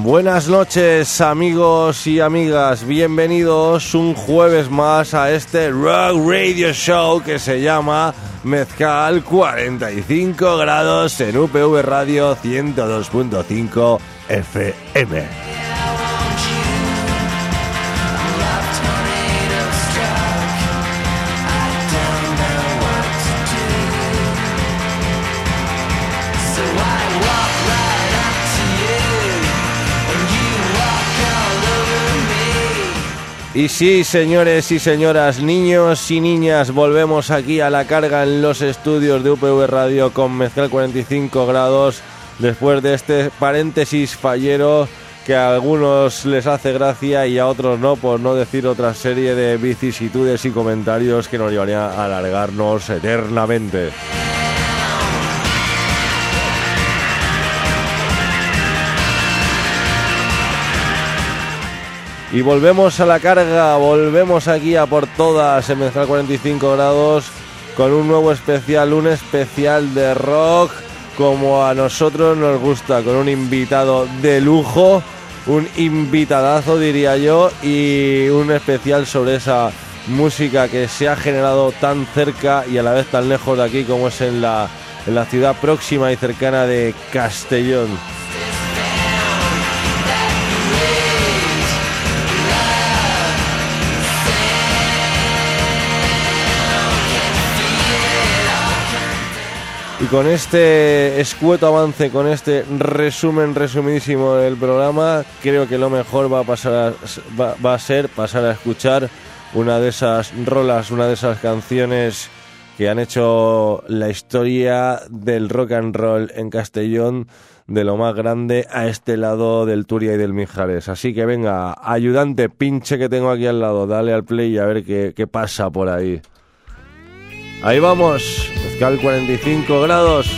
Buenas noches, amigos y amigas, bienvenidos un jueves más a este Rock Radio Show que se llama Mezcal 45 grados en UPV Radio 102.5 FM. Y sí, señores y señoras, niños y niñas, volvemos aquí a la carga en los estudios de UPV Radio con Mezcal 45 grados, después de este paréntesis fallero que a algunos les hace gracia y a otros no, por no decir otra serie de vicisitudes y comentarios que nos llevarían a alargarnos eternamente. Y volvemos a la carga, volvemos aquí a por todas en Mezcal 45 grados con un nuevo especial, un especial de rock como a nosotros nos gusta, con un invitado de lujo, un invitadazo diría yo, y un especial sobre esa música que se ha generado tan cerca y a la vez tan lejos de aquí como es en la ciudad próxima y cercana de Castellón. Y con este escueto avance, con este resumidísimo del programa, creo que lo mejor va a ser pasar a escuchar una de esas rolas, una de esas canciones que han hecho la historia del rock and roll en Castellón, de lo más grande a este lado del Turia y del Mijares. Así que venga, ayudante pinche que tengo aquí al lado, dale al play y a ver qué pasa por ahí. Ahí vamos, Mezcal 45 grados.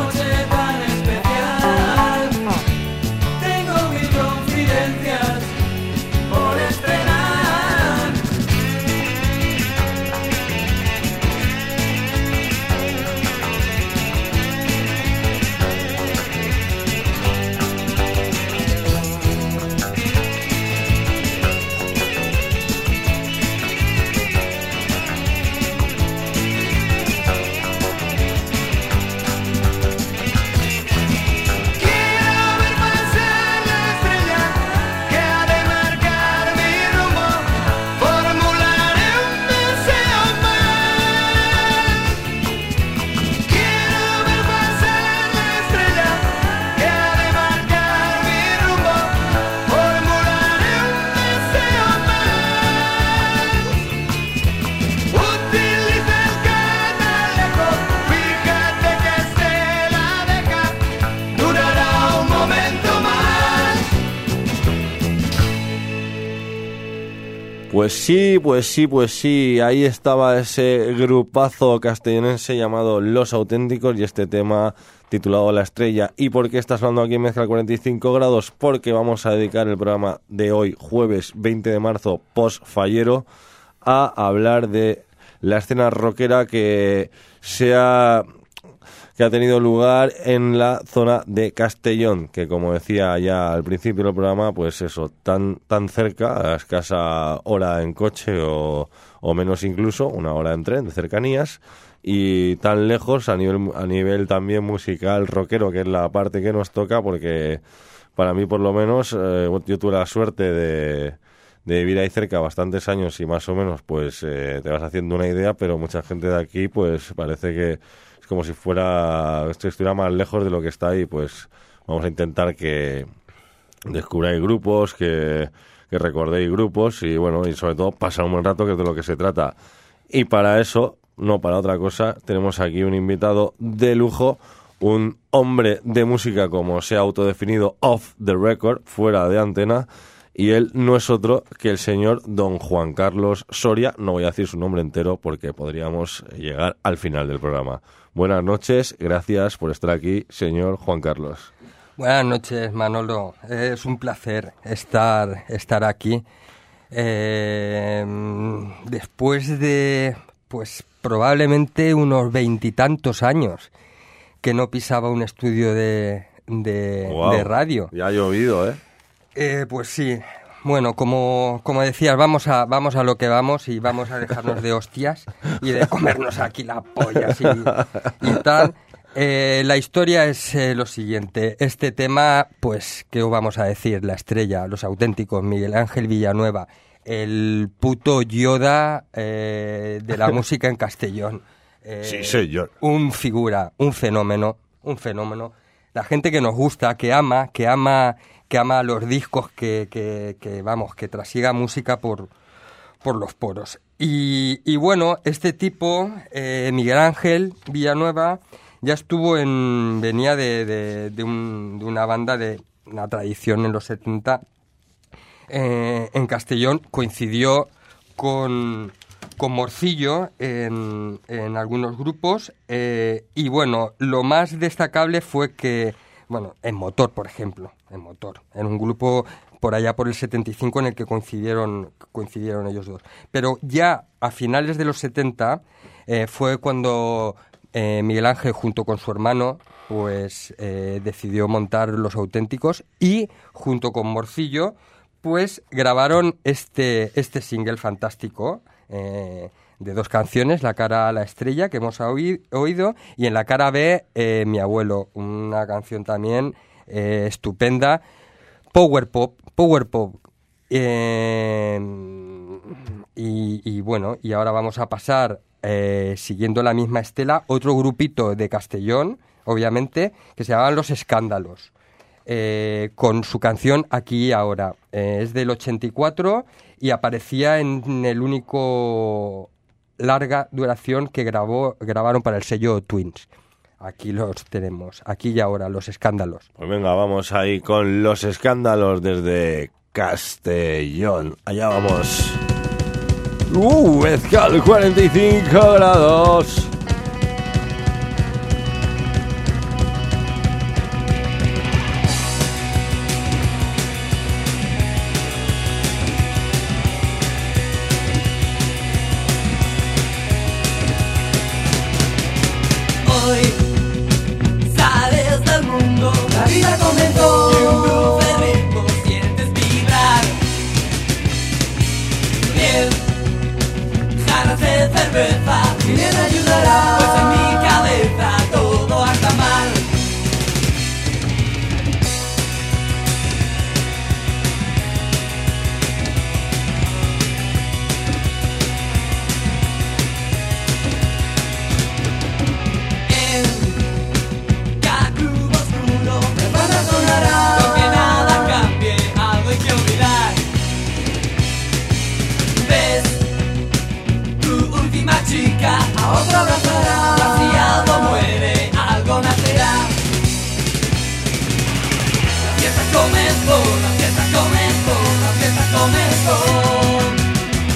Tengo mil confidencias Pues sí, ahí estaba ese grupazo castellonense llamado Los Auténticos y este tema titulado La Estrella. ¿Y por qué estás hablando aquí en Mezcla 45 grados? Porque vamos a dedicar el programa de hoy, jueves 20 de marzo, post-fallero, a hablar de la escena rockera que ha tenido lugar en la zona de Castellón, que como decía ya al principio del programa, pues eso, tan cerca, a escasa hora en coche o menos incluso, una hora en tren de cercanías, y tan lejos a nivel también musical rockero, que es la parte que nos toca, porque para mí por lo menos yo tuve la suerte de vivir ahí cerca bastantes años y más o menos pues te vas haciendo una idea, pero mucha gente de aquí pues parece que como si estuviera más lejos de lo que está ahí. Pues vamos a intentar que descubráis grupos, que recordéis grupos y bueno, y sobre todo pasar un buen rato, que es de lo que se trata. Y para eso, no para otra cosa, tenemos aquí un invitado de lujo, un hombre de música, como se ha autodefinido, off the record, fuera de antena, y él no es otro que el señor don Juan Carlos Soria. No voy a decir su nombre entero porque podríamos llegar al final del programa. Buenas noches, gracias por estar aquí, señor Juan Carlos. Buenas noches, Manolo. Es un placer estar aquí. Después de, pues probablemente unos 20 y tantos años que no pisaba un estudio de radio. Ya ha llovido, ¿eh? Pues sí. Bueno, como decías, vamos a lo que vamos y vamos a dejarnos de hostias y de comernos aquí las pollas y tal. La historia es lo siguiente. Este tema, pues, ¿qué os vamos a decir? La Estrella, Los Auténticos, Miguel Ángel Villanueva, el puto Yoda de la música en Castellón. Sí, señor. Un figura, un fenómeno. La gente que nos gusta, que ama los discos, que trasiega música por los poros. Y bueno, este tipo, Miguel Ángel Villanueva, ya venía de una banda de una tradición en los 70 en Castellón, coincidió con Morcillo en algunos grupos, y bueno, lo más destacable fue que, bueno, en Motor, por ejemplo, en un grupo por allá por el 75 en el que coincidieron ellos dos. Pero ya a finales de los 70 fue cuando Miguel Ángel, junto con su hermano, pues decidió montar Los Auténticos y junto con Morcillo pues grabaron este single fantástico de 2 canciones, La cara a la estrella, que hemos oído, y en la cara B, Mi abuelo, una canción también estupenda, power pop, y bueno, y ahora vamos a pasar, siguiendo la misma estela, otro grupito de Castellón, obviamente, que se llamaban Los Escándalos, con su canción Aquí y Ahora. Es del 84 y aparecía en el único larga duración que grabaron para el sello Twins. Aquí los tenemos, Aquí y Ahora, Los Escándalos. Pues venga, vamos ahí con Los Escándalos desde Castellón. Allá vamos. Mezcal 45 grados. ¿Quién ayudará? Pues en mi cabeza todo anda mal. En cada club oscuro la banda sonará. Aunque nada cambie, algo hay que olvidar. ¿Ves? Tu última chica a otra abrazará. Si algo muere, algo nacerá. La fiesta comenzó, la fiesta comenzó, la fiesta comenzó.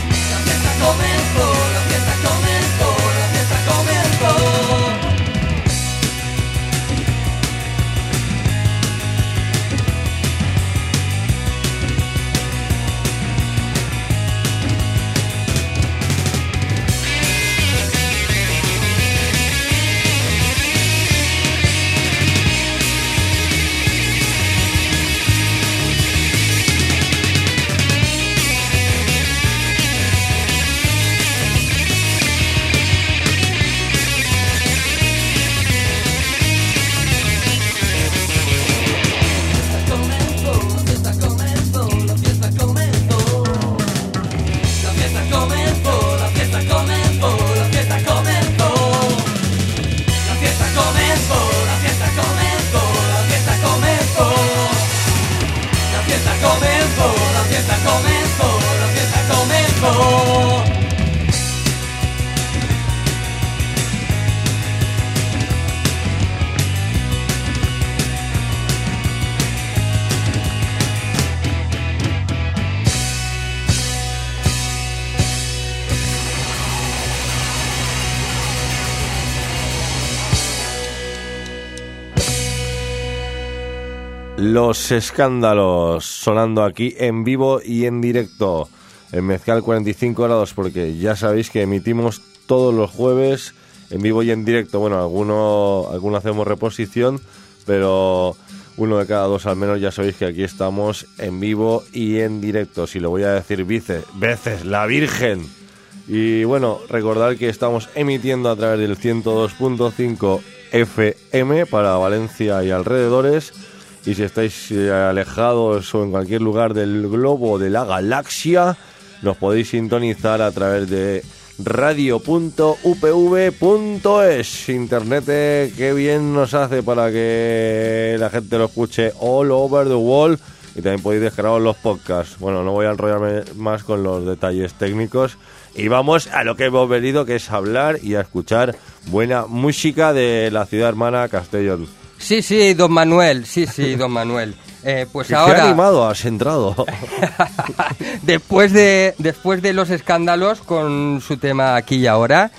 Los Escándalos, sonando aquí en vivo y en directo, en Mezcal 45 grados, porque ya sabéis que emitimos todos los jueves en vivo y en directo. Bueno, alguno hacemos reposición, pero uno de cada dos al menos ya sabéis que aquí estamos en vivo y en directo. Si lo voy a decir veces, la Virgen. Y bueno, recordad que estamos emitiendo a través del 102.5 FM para Valencia y alrededores. Y si estáis alejados o en cualquier lugar del globo, de la galaxia, nos podéis sintonizar a través de radio.upv.es. Internet que bien nos hace para que la gente lo escuche all over the world. Y también podéis descargar los podcasts. Bueno, no voy a enrollarme más con los detalles técnicos. Y vamos a lo que hemos venido, que es hablar y a escuchar buena música de la ciudad hermana Castellón. Sí, don Manuel, don Manuel. Pues ¿Qué ahora... animado has entrado? después de los escándalos con su tema Aquí y Ahora,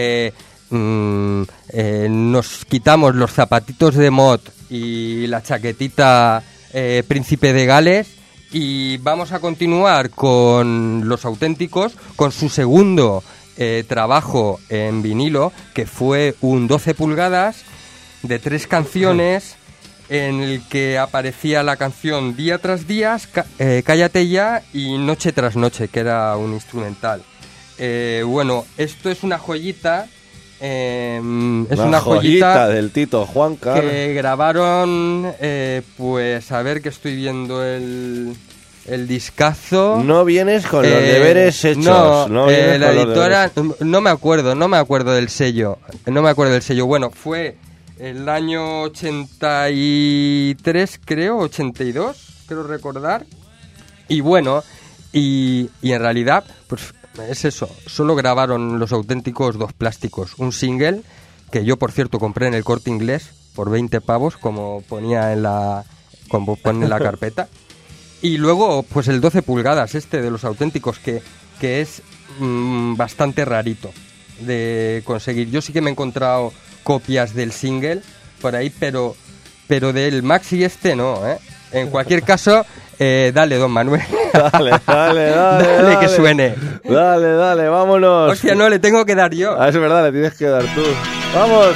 nos quitamos los zapatitos de mod y la chaquetita Príncipe de Gales y vamos a continuar con Los Auténticos, con su segundo trabajo en vinilo, que fue un 12 pulgadas de 3 canciones, en el que aparecía la canción Día tras Día, Cállate Ya y Noche tras Noche, que era un instrumental. Bueno, esto es una joyita. Es una joyita del Tito Juancar, que grabaron, pues a ver que estoy viendo el discazo. No vienes con los deberes hechos. No, la editora, no me acuerdo del sello. Bueno, fue el año 83, creo, 82, creo recordar. Y bueno, y en realidad, pues es eso, solo grabaron Los Auténticos 2 plásticos, un single que yo, por cierto, compré en el Corte Inglés por 20 pavos, como ponía como pone en la carpeta. Y luego, pues el 12 pulgadas de Los Auténticos, que es bastante rarito de conseguir. Yo sí que me he encontrado copias del single por ahí, pero del maxi no, ¿eh? En cualquier caso, dale, don Manuel. Dale, que suene. Dale, vámonos. Hostia, no, le tengo que dar yo. Es verdad, le tienes que dar tú. ¡Vamos!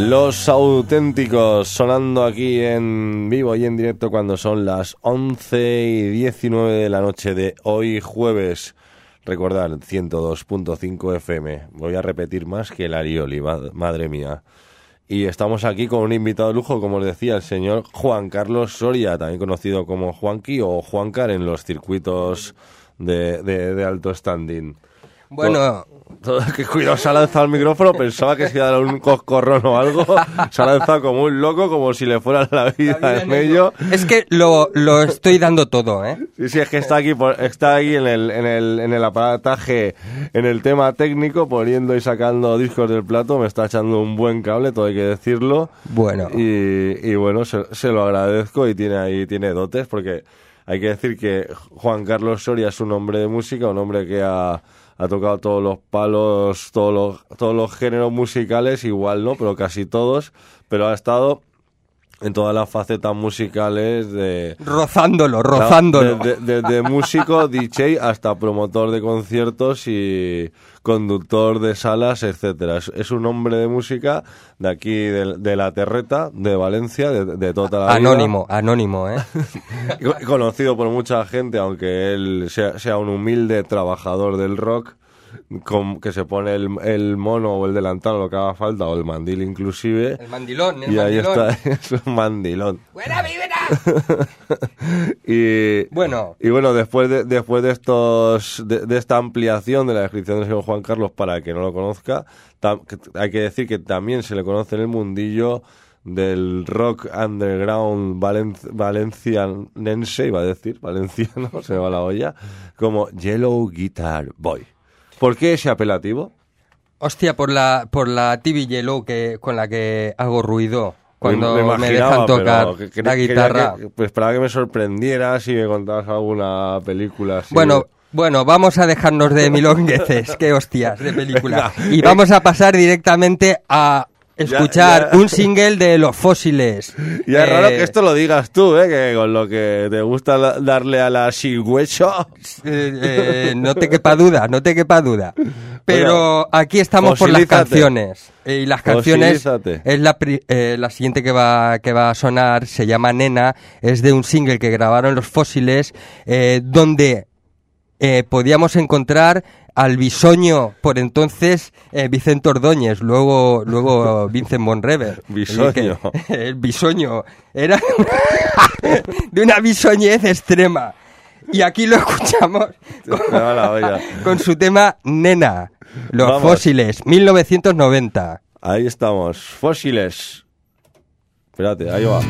Los Auténticos, sonando aquí en vivo y en directo cuando son las 11:19 de la noche de hoy jueves. Recordad, 102.5 FM. Voy a repetir más que el Arioli, madre mía. Y estamos aquí con un invitado de lujo, como os decía, el señor Juan Carlos Soria, también conocido como Juanqui o Juancar en los circuitos de alto standing. Bueno, Que cuidado, se ha lanzado el micrófono, pensaba que se iba a dar un coscorrón o algo, se ha lanzado como un loco, como si le fuera la vida en ello. es que lo estoy dando todo, ¿eh? Sí, es que está aquí en el aparataje, en el tema técnico, poniendo y sacando discos del plato, me está echando un buen cable, todo hay que decirlo. Bueno. Y bueno, se lo agradezco y tiene dotes, porque hay que decir que Juan Carlos Soria es un hombre de música, un hombre que ha tocado todos los palos, todos los géneros musicales, igual no, pero casi todos, pero ha estado en todas las facetas musicales de... Rozándolo. Desde músico, DJ, hasta promotor de conciertos y conductor de salas, etcétera. Es un hombre de música de aquí, de la Terreta, de Valencia, de toda la vida. Anónimo, ¿eh? Conocido por mucha gente, aunque él sea un humilde trabajador del rock, que se pone el mono o el delantal o lo que haga falta, o el mandil inclusive. El mandilón. Ahí está, es un mandilón. ¡Buena vibra! y bueno, después de esta ampliación de la descripción del señor Juan Carlos, para el que no lo conozca, hay que decir que también se le conoce en el mundillo del rock underground valencianense, iba a decir, valenciano, se me va la olla, como Yellow Guitar Boy. ¿Por qué ese apelativo? hostia, por la TV Yellow con la que hago ruido cuando me imaginaba, dejan tocar pero la guitarra. Pues esperaba que me sorprendieras y me contabas alguna película así. Bueno, vamos a dejarnos de milongueces, qué hostias de película. Y vamos a pasar directamente a escuchar un single de Los Fósiles. Ya es raro que esto lo digas tú, que con lo que te gusta darle a la sigüecho. No te quepa duda. Pero bueno, aquí estamos por las canciones. Y las canciones es la siguiente que va a sonar, se llama Nena, es de un single que grabaron Los Fósiles, donde podíamos encontrar al bisoño, por entonces, Vicente Ordóñez, luego Vincent Monrever. Bisoño. El bisoño era de una bisoñez extrema. Y aquí lo escuchamos con su tema Nena, Los Fósiles, 1990. Ahí estamos, Fósiles. Espérate, ahí va.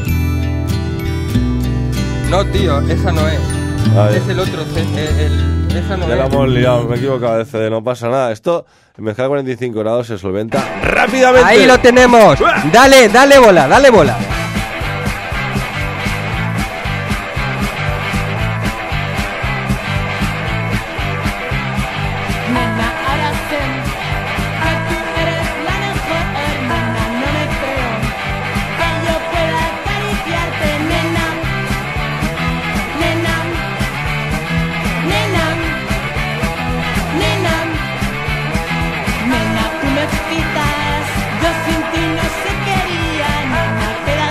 No, tío, esa no es. Es el otro, esa no ya es. la hemos liado, me he equivocado de CD, no pasa nada. Esto, en mezcla 45 grados, se solventa rápidamente. Ahí lo tenemos. Dale bola. Yo sin ti no se quería, nena, quédate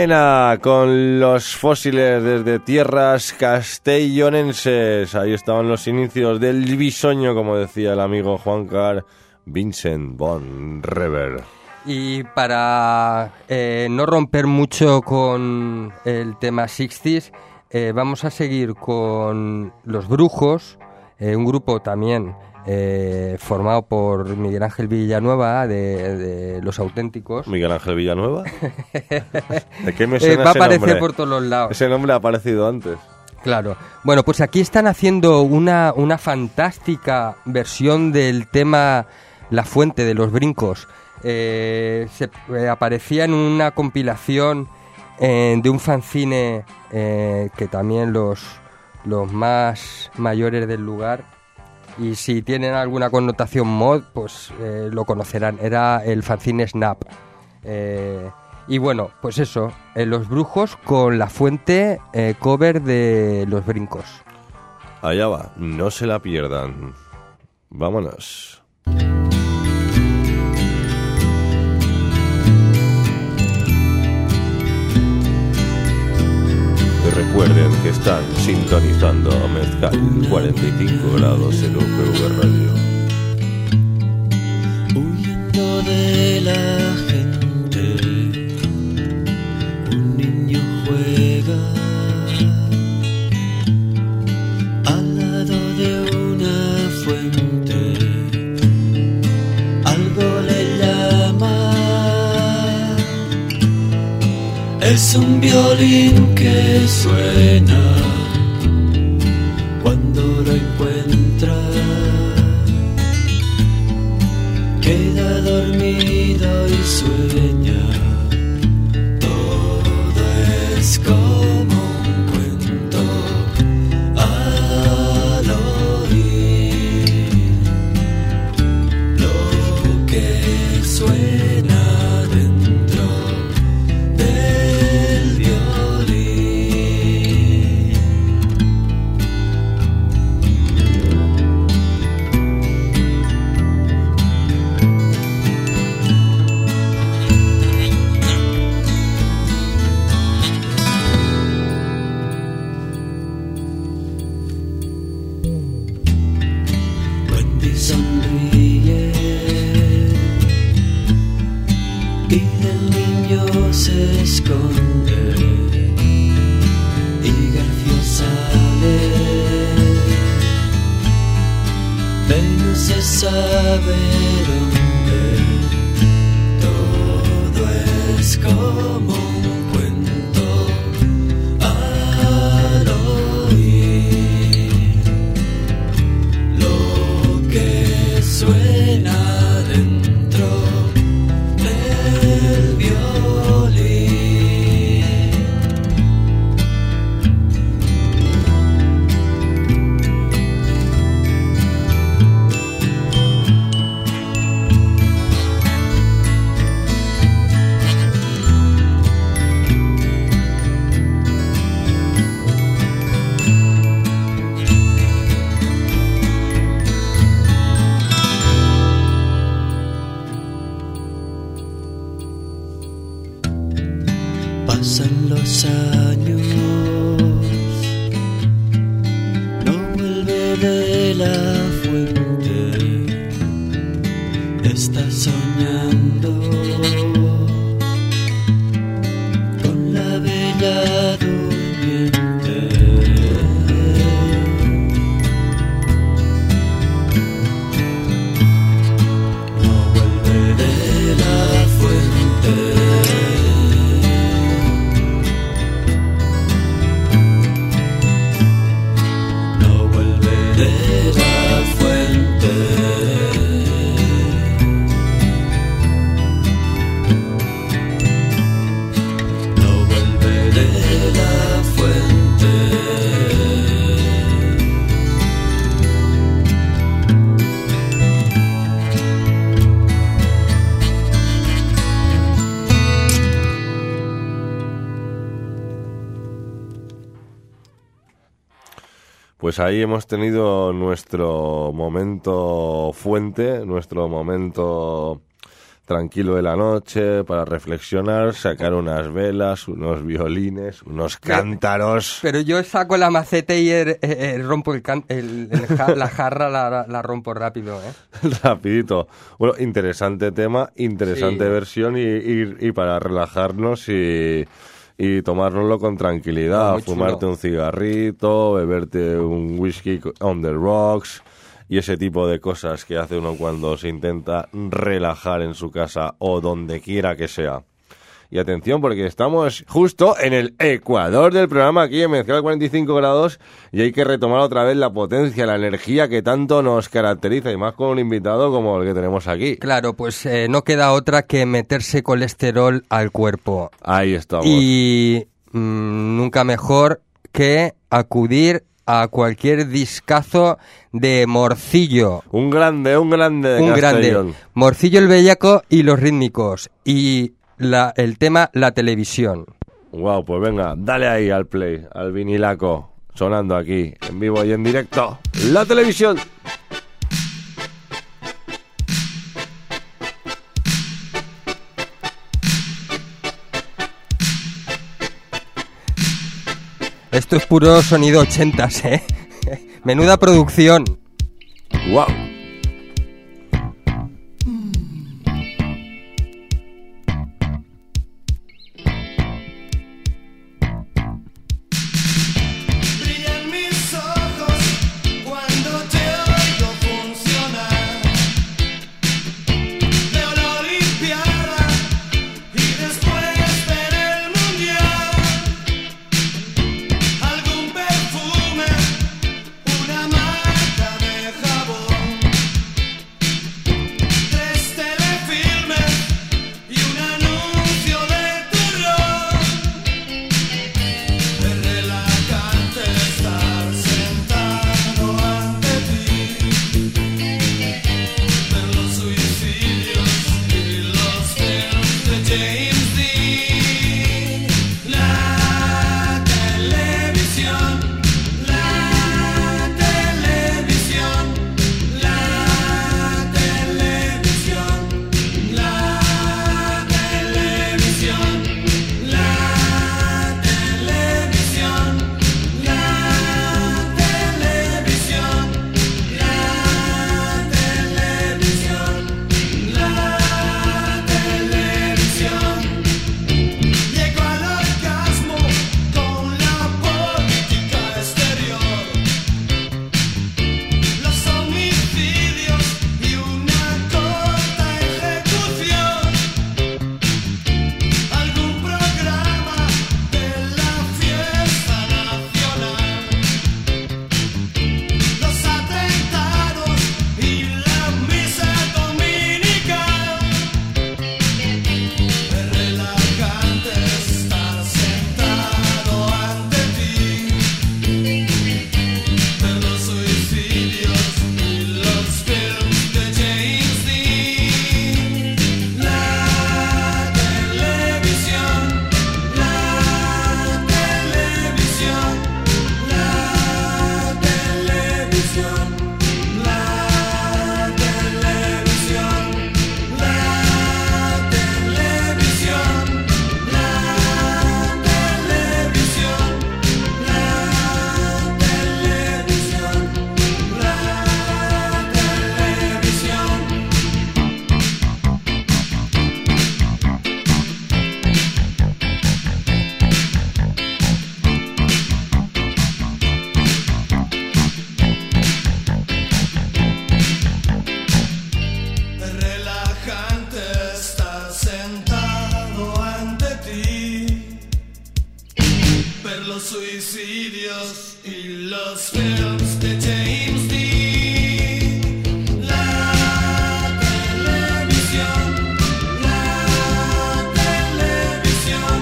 Baena con los fósiles desde tierras castellonenses. Ahí estaban los inicios del bisoño, como decía el amigo Juan Car, Vincent Von Reber. Y para no romper mucho con el tema 60s, vamos a seguir con Los Brujos, un grupo también formado por Miguel Ángel Villanueva de Los Auténticos. ¿Miguel Ángel Villanueva? ¿De qué me suena va a ese aparecer nombre? por todos los lados. Ese nombre ha aparecido antes. Claro. Bueno, pues aquí están haciendo una fantástica versión del tema La Fuente de los Brincos. Aparecía en una compilación de un fanzine que también los más mayores del lugar, y si tienen alguna connotación mod, pues lo conocerán. Era el fanzine Snap. Y bueno, pues eso, Los Brujos con La Fuente, cover de Los Brincos. Allá va, no se la pierdan. Vámonos. Recuerden que están sintonizando Mezcal 45 grados en UPV Radio. Huyendo de la gente, un niño juega al lado de una fuente. Algo le llama. Es un violín que suena cuando lo encuentra. Queda dormido y sueña. Todo es como un cuento al oír lo que suena dentro del violín. Wendy sonríe y del niño se esconde, y García sale, pero no se sabe dónde. Todo es como un cuento al oír lo que suena dentro del violín. Pasan los años, no vuelve de la fuente, está soñando con la bella durmiente. No vuelve de la fuente. De la fuente. No vuelve de la fuente. Pues ahí hemos tenido nuestro momento fuente, nuestro momento tranquilo de la noche, para reflexionar, sacar unas velas, unos violines, unos cántaros. Pero yo saco la maceta y rompo la jarra, la rompo rápido, ¿eh? Rapidito. Bueno, interesante tema, interesante Sí. versión y para relajarnos y tomárnoslo con tranquilidad, Muy chulo. fumarte un cigarrito, beberte un whisky on the rocks y ese tipo de cosas que hace uno cuando se intenta relajar en su casa o donde quiera que sea. Y atención, porque estamos justo en el ecuador del programa, aquí en Mezclado 45 grados, y hay que retomar otra vez la potencia, la energía que tanto nos caracteriza, y más con un invitado como el que tenemos aquí. Claro, pues no queda otra que meterse colesterol al cuerpo. Ahí estamos. Y nunca mejor que acudir a cualquier discazo de Morcillo. Un grande de Un Castellón. grande. Morcillo el Bellaco y los Rítmicos. Y el tema La Televisión. Wow, pues venga, dale ahí al play, al vinilaco, sonando aquí, en vivo y en directo, La Televisión. Esto es puro sonido 80s, ¿eh? Menuda producción. Wow. Brillan mis ojos cuando te oigo funcionar. Veo la Olimpiada y después ver el Mundial. Algún perfume, una marca de jabón. 3 telefilmes y un anuncio de terror. Es relajante estar sentado ante ti, ver los suicidios y los films de James Dean. La televisión, la televisión, la televisión, la televisión, la televisión, la televisión, la televisión. Llego al orgasmo con la política exterior, los homicidios y una corta ejecución. Algún programa de la fiesta nacional, los atentados y la misa dominical. Es relajante estar sentado ante ti, ver los suicidios y los films de James Dean. La televisión, la televisión, la televisión, la televisión, la televisión, la televisión, la televisión. Es relajante estar sentado ante ti, ver los suicidios y los films de James Dean. La televisión, la televisión,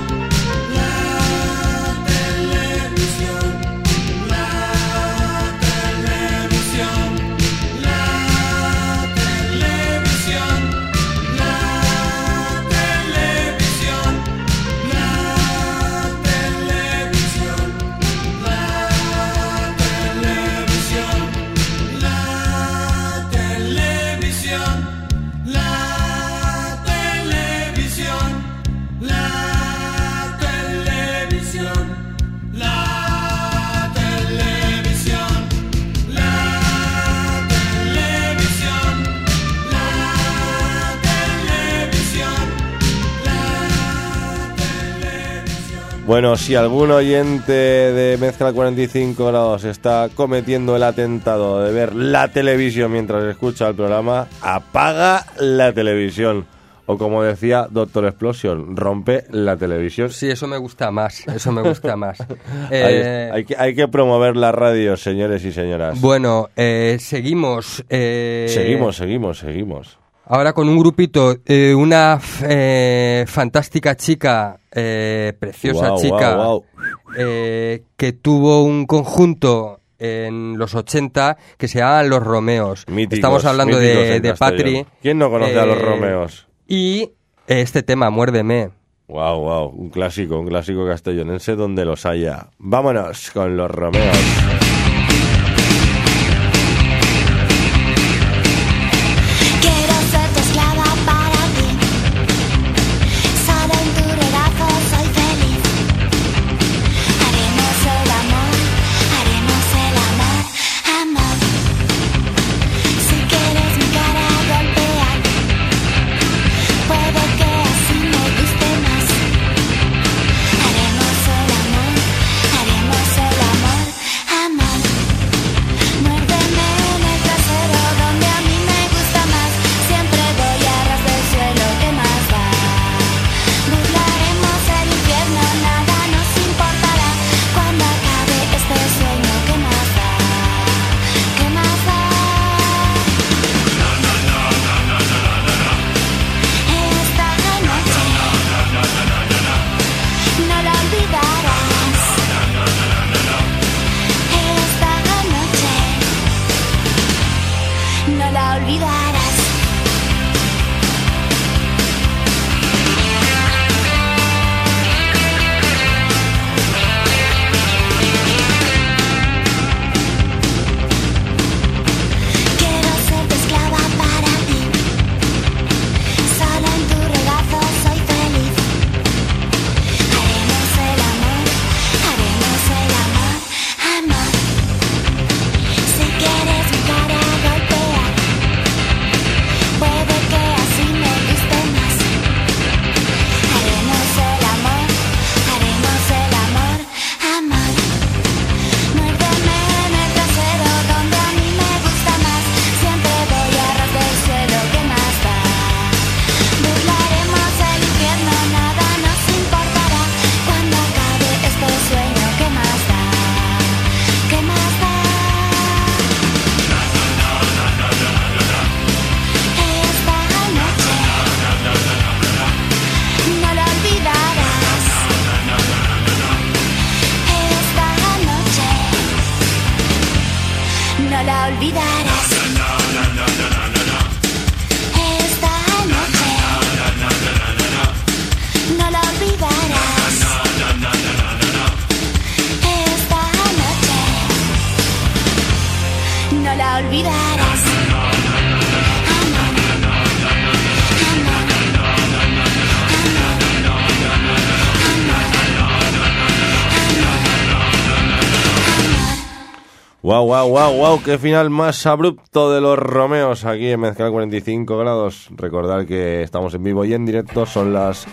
la televisión, la televisión, la televisión, la televisión, la televisión, la televisión. Bueno, si algún oyente de Mezcla 45 grados está cometiendo el atentado de ver la televisión mientras escucha el programa, apaga la televisión. O como decía Doctor Explosion, rompe la televisión. Sí, eso me gusta más, eso me gusta más. Hay que promover la radio, señores y señoras. Bueno, seguimos. Seguimos. Ahora con un grupito, una fantástica chica, preciosa Guau, chica, guau, guau. Que tuvo un conjunto en los 80 que se llamaban Los Romeos. Míticos, Estamos hablando míticos de en Castellón. Patri. ¿Quién no conoce a Los Romeos? Y este tema, Muérdeme. Wow, un clásico castellonense donde los haya. Vámonos con Los Romeos. Quiero ser tu esclava para ti. Solo en tu regazo soy feliz. Haremos el amor, amor. Si quieres mi cara golpear, puede que así me guste más. Haremos el amor, amor. Muérdeme en el trasero donde a mí me gusta más. Siempre voy a ras del suelo, ¿qué más da? Burlaremos el infierno, nada nos importará. Cuando acabe este sueño, ¿qué más da? ¿Qué más da? Esta noche no la olvidarás. Esta noche no la olvidarás. Quiero ser tu esclava para ti. Solo en tu regazo soy feliz. Haremos el amor, amor. Si quieres mi cara golpear, puede que así me guste más. Haremos el amor, amor. Muérdeme en el trasero donde a mí me gusta más. Siempre voy a ras del suelo, ¿qué más da? Burlaremos el infierno, nada nos importará. Cuando acabe este sueño, ¿qué más da? ¿Qué más da? Esta noche no la olvidarás. Esta noche no la olvidarás. Esta noche no la olvidarás. Esta noche no la olvidarás. Amor, Wow, qué final más abrupto de Los Romeos aquí en Mezcla 45 grados. Recordad que estamos en vivo y en directo, son las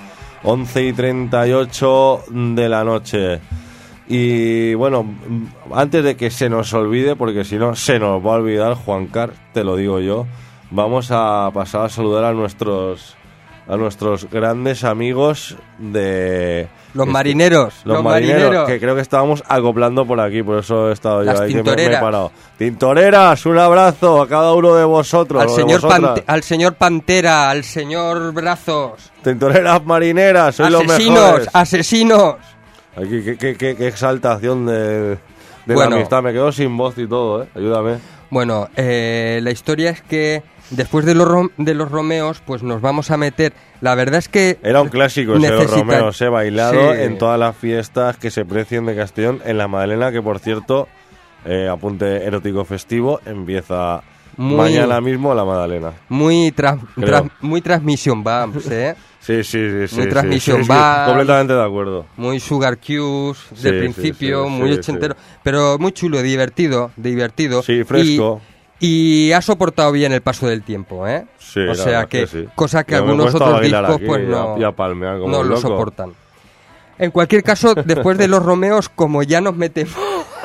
11:38 de la noche. Y bueno, antes de que se nos olvide, porque si no se nos va a olvidar, Juancar, te lo digo yo, vamos a pasar a saludar a nuestros grandes amigos de... Los marineros. Los marineros, que creo que estábamos acoplando por aquí, por eso he estado Las yo ahí, que me he tintoreras. parado. Tintoreras, un abrazo a cada uno de vosotros. Al o de señor, vosotras. al señor Pantera, al señor Brazos. Tintoreras marineras, sois los Asesinos, mejores. asesinos. Aquí, qué exaltación de la Bueno. amistad. Me quedo sin voz y todo, ayúdame. Bueno, la historia es que después de los Romeos, pues nos vamos a meter. La verdad es que Era un clásico ese Los necesita- Romeos, bailado Sí. en todas las fiestas que se precien de Castellón, en la Madalena, que por cierto, apunte erótico festivo, empieza Muy- mañana mismo la Magdalena. muy Creo. muy transmisión vamos, Sí. Muy transmisión sí, va. completamente de acuerdo. muy Sugar Cues del Sí, principio, sí, muy sí, ochentero, pero muy chulo, divertido. Sí, fresco. Y ha soportado bien el paso del tiempo, ¿eh? Sí, o la sea verdad que sí. cosa que Yo me he algunos puesto a otros bailar discos aquí pues no, y a palmear como no un lo loco. soportan. En cualquier caso, después de los Romeos, como ya nos metemos...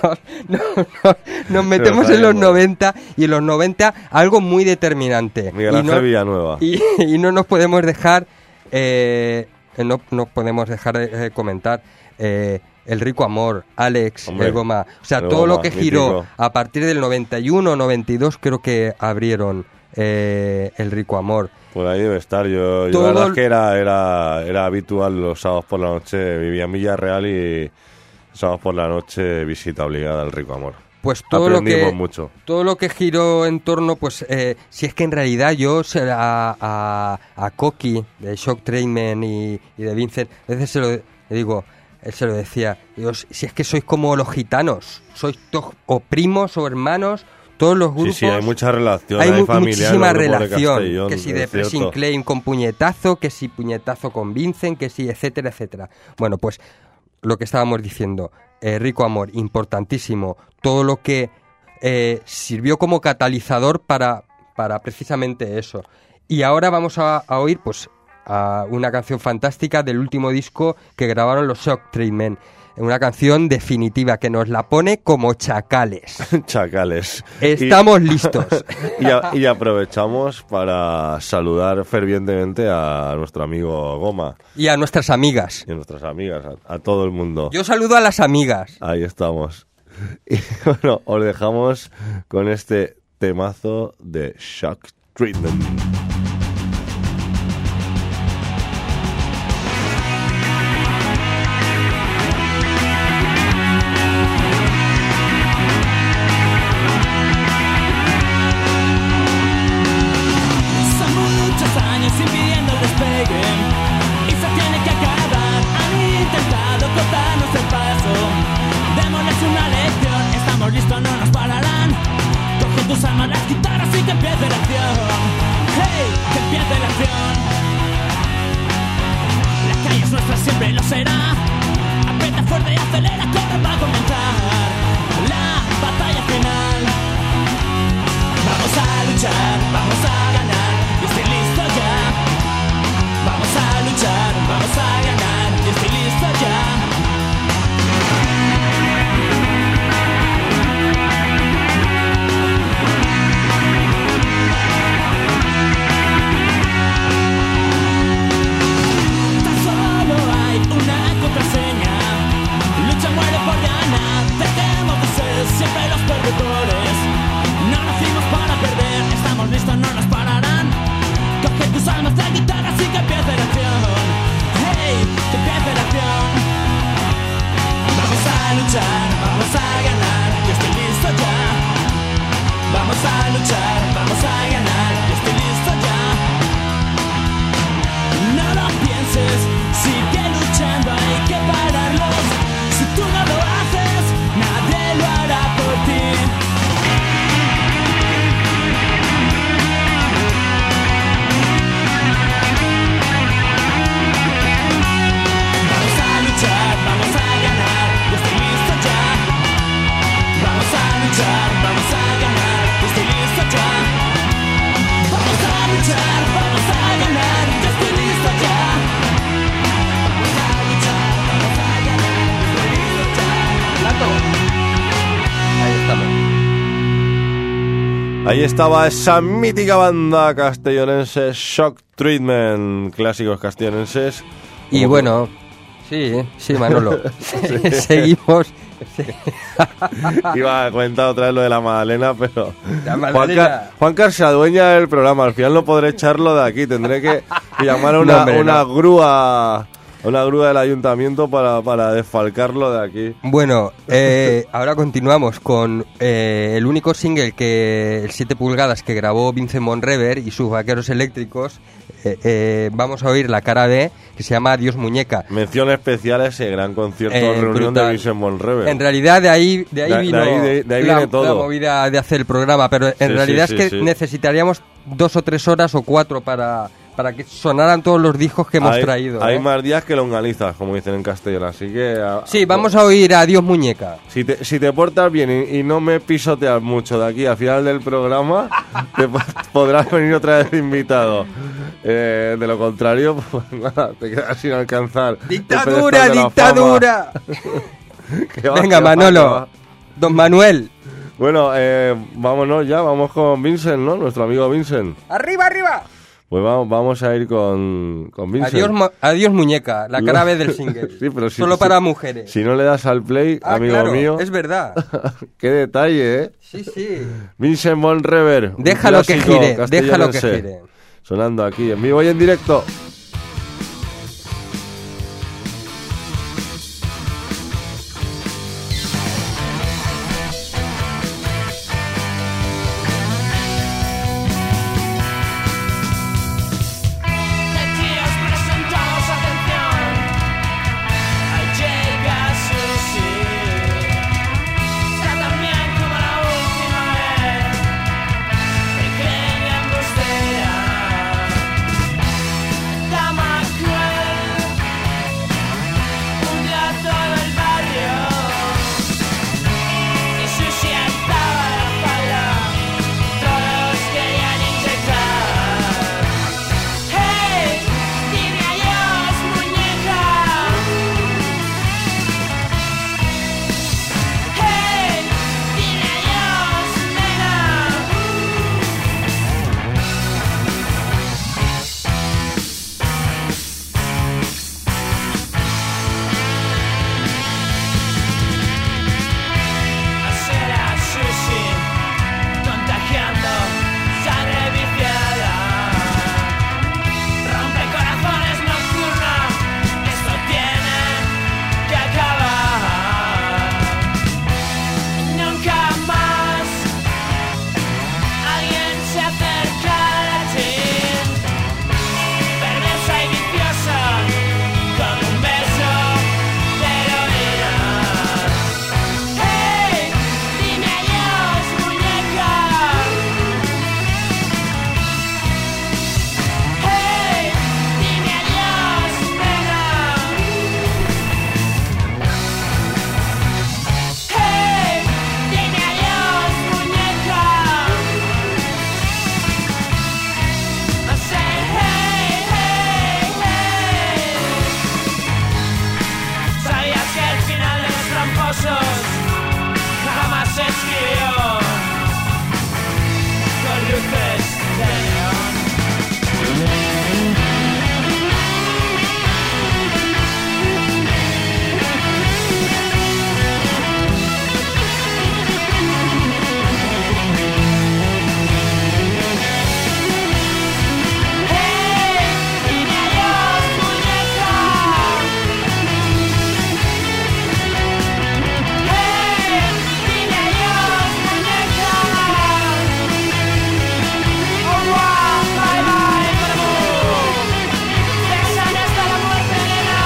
nos metemos en los 90, y en los 90 algo muy determinante. Miguel Ángel Villanueva. Y no nos podemos dejar comentar El Rico Amor, Alex, Hombre, el Goma. O sea, el todo Goma, lo que giró mítico. a partir del 91 o 92 creo que abrieron El Rico Amor. Por ahí debe estar. Yo Todo la verdad el- es que era habitual los sábados por la noche. Vivía en Villarreal y sábados por la noche visita obligada al Rico Amor. Pues todo lo Aprendimos que mucho. todo lo que giró en torno, pues si es que en realidad yo a Coqui de Shock Trainman y de Vincent, a veces le digo, él se lo decía, digo, si es que sois como los gitanos, sois o primos o hermanos, todos los grupos. Sí, hay mucha relación, Hay hay familia. muchísima en los grupos de relación, Castellón, que si es de Pressing cierto. Claim con puñetazo, que si puñetazo con Vincent, que si etcétera, etcétera. Bueno, pues lo que estábamos diciendo, Rico Amor, importantísimo, todo lo que sirvió como catalizador para precisamente eso. Y ahora vamos a oír pues a una canción fantástica del último disco que grabaron los Shock Trainmen. Una canción definitiva que nos la pone como chacales. Chacales. Estamos listos. Y aprovechamos para saludar fervientemente a nuestro amigo Goma Y a nuestras amigas. y a nuestras amigas, a todo el mundo. Yo saludo a las amigas. Ahí estamos. Y bueno, os dejamos con este temazo de Shock Treatment. Son muchos años impidiendo el despegue y se tiene que acabar. Han intentado cortarnos el paso. Démosles una lección. Estamos listos, no nos pararán. Coge tus armas, las guitarras y que empiece la acción. Hey, que empiece la acción. La calle es nuestra, siempre lo será. Aprieta fuerte y acelera, corre para comenzar la batalla final. Vamos a luchar, vamos a ganar, yo estoy listo ya. Vamos a luchar, vamos a ganar, yo estoy listo ya. Tan solo hay una contraseña. Lucha, muere por ganar. Dejemos de ser siempre los perdedores. No nacimos para perder. Estamos listos, no nos pararán. Coge tus almas, la guitarra, así que empiece la acción. Hey, que empiece la acción. Vamos a luchar, vamos a ganar. Yo estoy listo ya. Vamos a luchar, vamos a ganar. Yo estoy listo ya. No lo pienses, sigue luchando, hay que pararlos. Si tú no lo haces, nadie lo hará por ti. Vamos a luchar, vamos a ganar, yo estoy listo ya. Vamos a luchar, vamos a ganar, yo estoy listo ya. Vamos a luchar, vamos a ganar, yo estoy listo ya. Vamos a luchar, vamos a ganar, yo estoy listo ya. Ahí estamos. Ahí estaba esa mítica banda castellonense Shock Treatment, clásicos castellonenses. Y Como bueno, sí, Manolo. Seguimos. Iba a comentar otra vez lo de la Magdalena, pero La Magdalena. Juancar se adueña del programa. Al final no podré echarlo de aquí. Tendré que llamar a No, hombre, una no. grúa del ayuntamiento para desfalcarlo de aquí. Bueno, ahora continuamos con el único single el 7 pulgadas que grabó Vincent Monrever y sus Vaqueros Eléctricos. Vamos a oír la cara B, que se llama Adiós Muñeca. Mención especial a ese gran concierto reunión brutal. de Vincent Monrever. En realidad de ahí De vino ahí viene todo. la movida de hacer el programa, pero en realidad sí, es que sí. necesitaríamos 2 o 3 horas o 4 para que sonaran todos los discos que hemos traído. Hay ¿no? más días que longanizas, como dicen en Castellón. Así que Sí, vamos a oír Adiós Muñeca. Si te portas bien y no me pisoteas mucho de aquí al final del programa, podrás venir otra vez invitado. De lo contrario, pues nada, te quedas sin alcanzar. ¡Dictadura, el pedestal de la dictadura! fama. Que va, Venga, que va, Manolo. que va. Don Manuel. Bueno, vámonos ya, vamos con Vincent, ¿no? Nuestro amigo Vincent. ¡Arriba, arriba! Pues vamos a ir con Vincent. Adiós, muñeca, la cara B del single. Sí, pero Solo para mujeres. Si no le das al play, amigo claro, mío. es verdad. Qué detalle, ¿eh? Sí, sí. Vincent Von Rever. un Déjalo que clásico gire, déjalo que castellanense, gire. Sonando aquí en vivo y en directo. Aquí os presentamos atención. Ahí llega Susi. Está tan bien como la última vez. Pequeña embustera. Dama cruel. Un día todo el barrio. Y Susi estaba a la falda. Todos querían inyectar. Hey, dime adiós, muñeca. Hey, dime adiós, nena. Hacer a Sushi contagiando sangre viciada. Rompe corazones nocturna, esto tiene que acabar. Nunca más alguien se acerca a ti. Perversa y viciosa, con un beso de heroína. Hey, dime adiós, muñeca. Hey, dime adiós, nena. Hey, dime adiós, muñeca. I say hey, hey, hey. ¿Sabías que el final de los tramposos jamás se escribió con luces de neón? Hey, dime adiós, muñeca. Hey, dime adiós, muñeca. Au revoir, bye bye, mon amour. Bésame hasta la muerte, nena.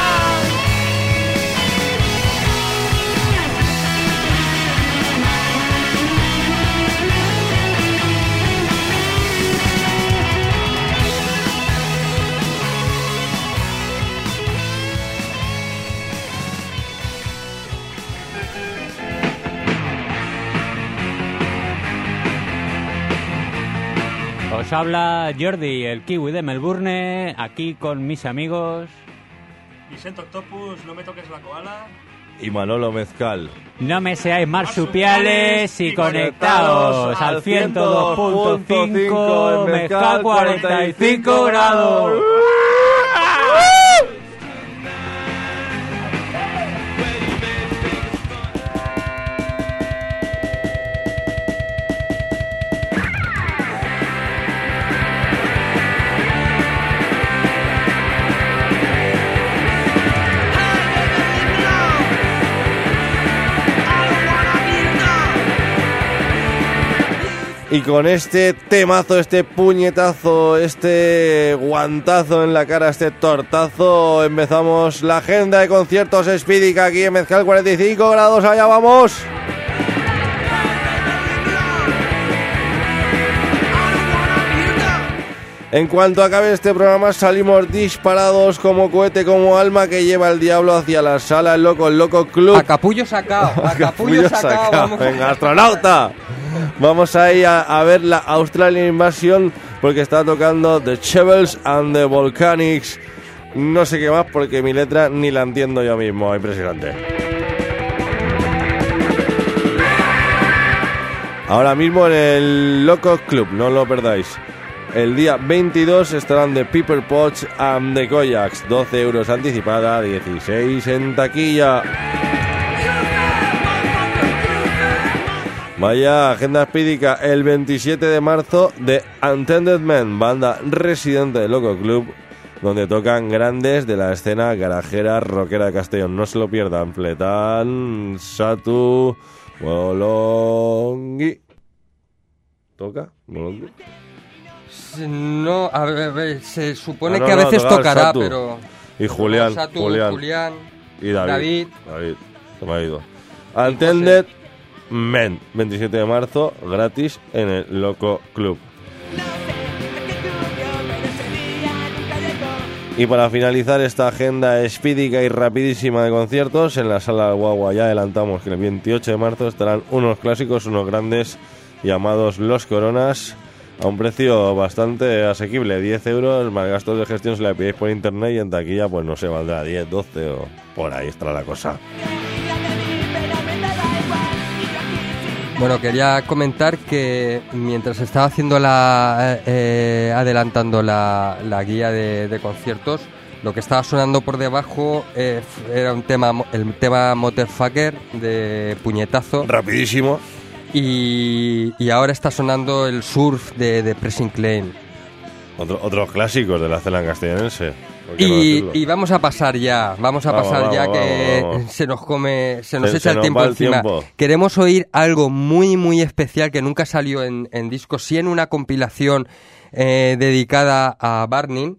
Os habla Jordi, el kiwi de Melbourne, aquí con mis amigos. Vicente Octopus, no me toques la koala. Y Manolo Mezcal. No me seáis marsupiales y conectados al 102.5 Mezcal 45 grados. Y con este temazo, este puñetazo, este guantazo en la cara, este tortazo, empezamos la agenda de conciertos Espídica aquí en Mezcal 45 grados. ¡Allá vamos! En cuanto acabe este programa salimos disparados como cohete, como alma que lleva el diablo hacia la sala El Loco Club. A capullo sacado, a capullo sacado. Vamos. Venga, astronauta. Vamos a ir a ver la Australian Invasion porque está tocando The Chevels and the Volcanics. No sé qué más porque mi letra ni la entiendo yo mismo, impresionante. Ahora mismo en el Loco Club, no lo perdáis. El día 22 estarán The Pepper Potts and the Koyaks, 12 euros anticipada, 16 en taquilla. Vaya agenda espídica, el 27 de marzo The Untended Men, banda residente del Loco Club, donde tocan grandes de la escena garajera rockera de Castellón. No se lo pierdan. Fletán, Satu, Bolongui. ¿Toca? ¿Bolongui? No, a ver, se supone No, que a veces tocar tocará, Satu. pero... Y Julián, Satu, Julián. Y David. David. Se me ha ido. Untended Men, 27 de marzo, gratis en el Loco Club. Y para finalizar esta agenda espídica y rapidísima de conciertos, en la Sala Guagua ya adelantamos que el 28 de marzo estarán unos clásicos, unos grandes, llamados Los Coronas, a un precio bastante asequible, 10 euros, más gastos de gestión si la pedís por internet, y en taquilla pues no sé, valdrá 10, 12 o por ahí estará la cosa. Bueno, quería comentar que mientras estaba haciendo adelantando la guía de conciertos, lo que estaba sonando por debajo era el tema Motherfucker de Puñetazo. Rapidísimo. Y ahora está sonando el Surf de Pressing Claim. Otros clásicos de la escena castellonense. Y vamos a pasar ya, vamos, que vamos. se nos Se echa el nos tiempo va el encima. tiempo. Queremos oír algo muy, muy especial que nunca salió en disco, sí en una compilación dedicada a Burning,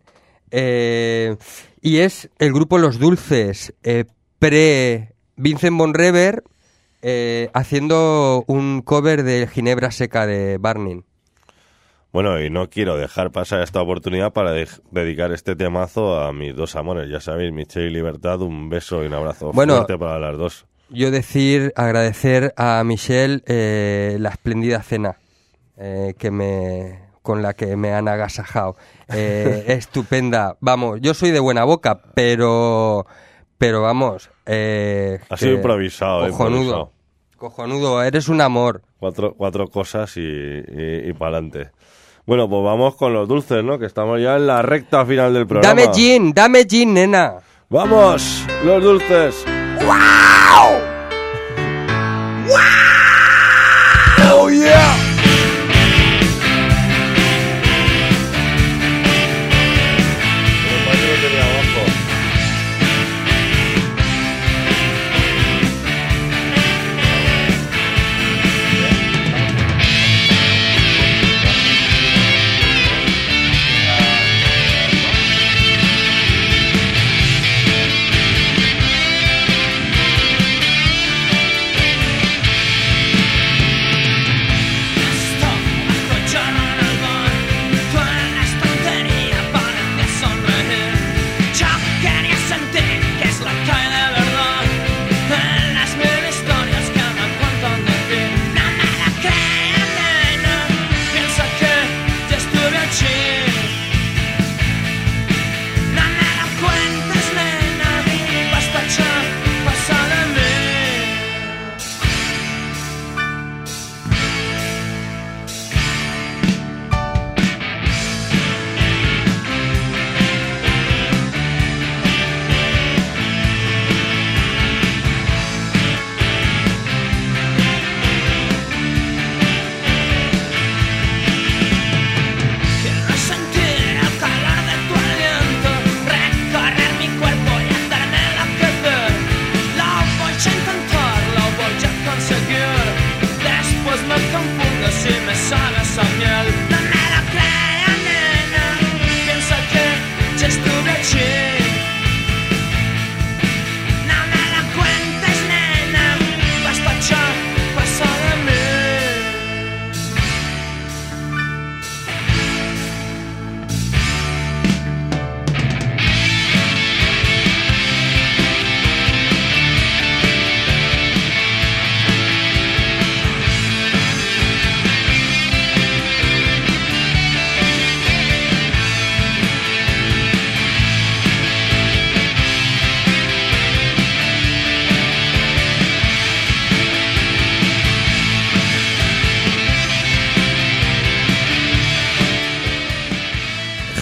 y es el grupo Los Dulces, pre-Vincent Von Reber, haciendo un cover de Ginebra Seca de Burning. Bueno, y no quiero dejar pasar esta oportunidad para dedicar este temazo a mis dos amores. Ya sabéis, Michelle y Libertad, un beso y un abrazo fuerte para las dos. Yo agradecer a Michelle la espléndida cena con la que me han agasajado. Estupenda. Vamos, yo soy de buena boca, pero vamos. Ha sido improvisado. Cojonudo, eres un amor. Cuatro cosas y para adelante. Bueno, pues vamos con Los Dulces, ¿no? Que estamos ya en la recta final del programa. Dame gin, nena. ¡Vamos! Los Dulces. ¡Wow! ¡Oh, yeah!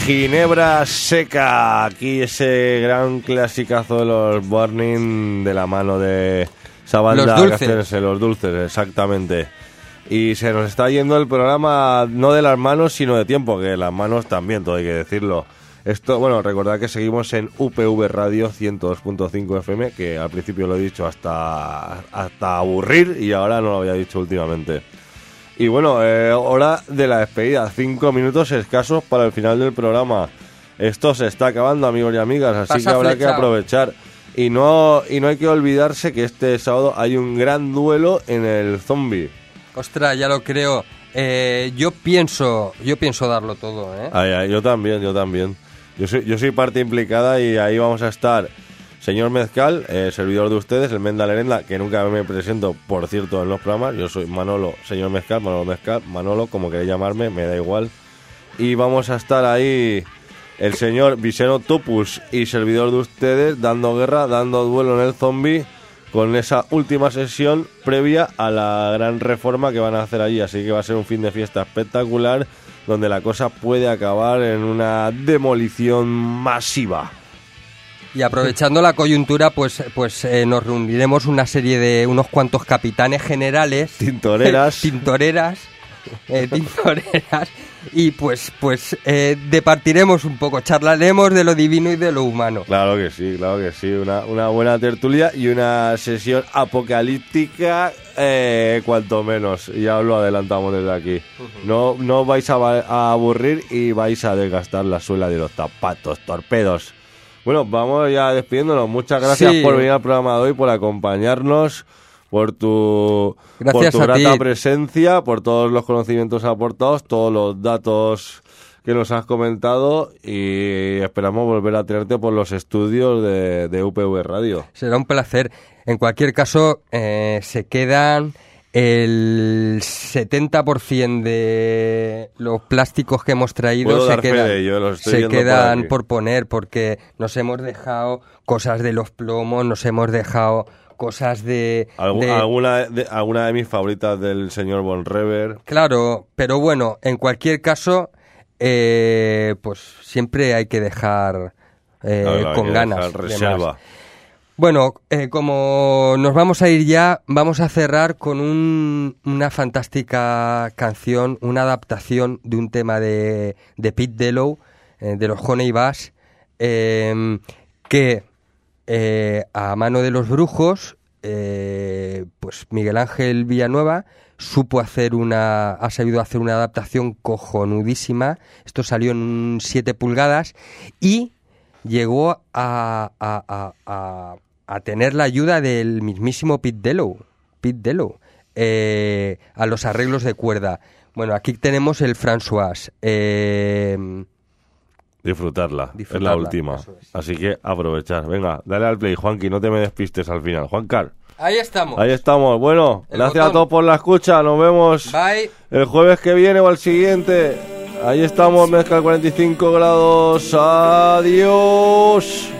Ginebra Seca. Aquí ese gran clasicazo de los Burning de la mano de esa banda Los Dulces. castrense, Los Dulces, exactamente. Y se nos está yendo el programa no de las manos, sino de tiempo, que las manos también, todo hay que decirlo. Esto, bueno, recordad que seguimos en UPV Radio 102.5 FM, que al principio lo he dicho hasta aburrir y ahora no lo había dicho últimamente. Y bueno, hora de la despedida, 5 minutos escasos para el final del programa. Esto se está acabando, amigos y amigas, así Pasa que habrá flecha. que aprovechar. Y no hay que olvidarse que este sábado hay un gran duelo en el Zombie. Ostras, ya lo creo. Yo pienso darlo todo, ¿eh? Ay, ay, yo también. Yo soy parte implicada y ahí vamos a estar señor Mezcal, servidor de ustedes, el Menda Lerenda, que nunca me presento, por cierto, en los programas. Yo soy Manolo, señor Mezcal, Manolo, como queréis llamarme, me da igual. Y vamos a estar ahí el señor Viceno Topus y servidor de ustedes, dando guerra, dando duelo en el Zombie, con esa última sesión previa a la gran reforma que van a hacer allí. Así que va a ser un fin de fiesta espectacular, donde la cosa puede acabar en una demolición masiva. Y aprovechando la coyuntura, pues nos reuniremos una serie de unos cuantos capitanes generales, Tintoreras. tintoreras, y pues departiremos un poco, charlaremos de lo divino y de lo humano. Claro que sí, una buena tertulia y una sesión apocalíptica, cuanto menos, ya os lo adelantamos desde aquí. No os vais a aburrir y vais a desgastar la suela de los zapatos, torpedos. Bueno, vamos ya despidiéndonos. Muchas gracias Sí. por venir al programa de hoy, por acompañarnos, por tu Gracias a grata ti. presencia, por todos los conocimientos aportados, todos los datos que nos has comentado, y esperamos volver a tenerte por los estudios de UPV Radio. Será un placer. En cualquier caso, se quedan el 70% de los plásticos que hemos traído, Puedo se dar fe quedan, de ello, los estoy se viendo quedan por aquí. por poner, porque nos hemos dejado cosas de los plomos, nos hemos dejado cosas de... Alguna de mis favoritas del señor Von Rever. Claro, pero bueno, en cualquier caso, pues siempre hay que dejar Claro, con hay que ganas. dejar de reserva. más. Bueno, como nos vamos a ir ya, vamos a cerrar con una fantástica canción, una adaptación de un tema de Pete Dello, de los Honey Bass, que a mano de los brujos, pues Miguel Ángel Villanueva ha sabido hacer una adaptación cojonudísima. Esto salió en un 7 pulgadas y llegó a tener la ayuda del mismísimo Pete Dello, a los arreglos de cuerda. Bueno, aquí tenemos el François. Disfrutarla, es la Disfrutarla, última. eso es. Así que aprovechar. Venga, dale al play, Juanqui, no te me despistes al final. Juancar, Ahí estamos. ahí estamos. Bueno, El gracias a botón. todos por la escucha. Nos vemos Bye. el jueves que viene o al siguiente. Ahí estamos, mezcla 45 grados. Adiós.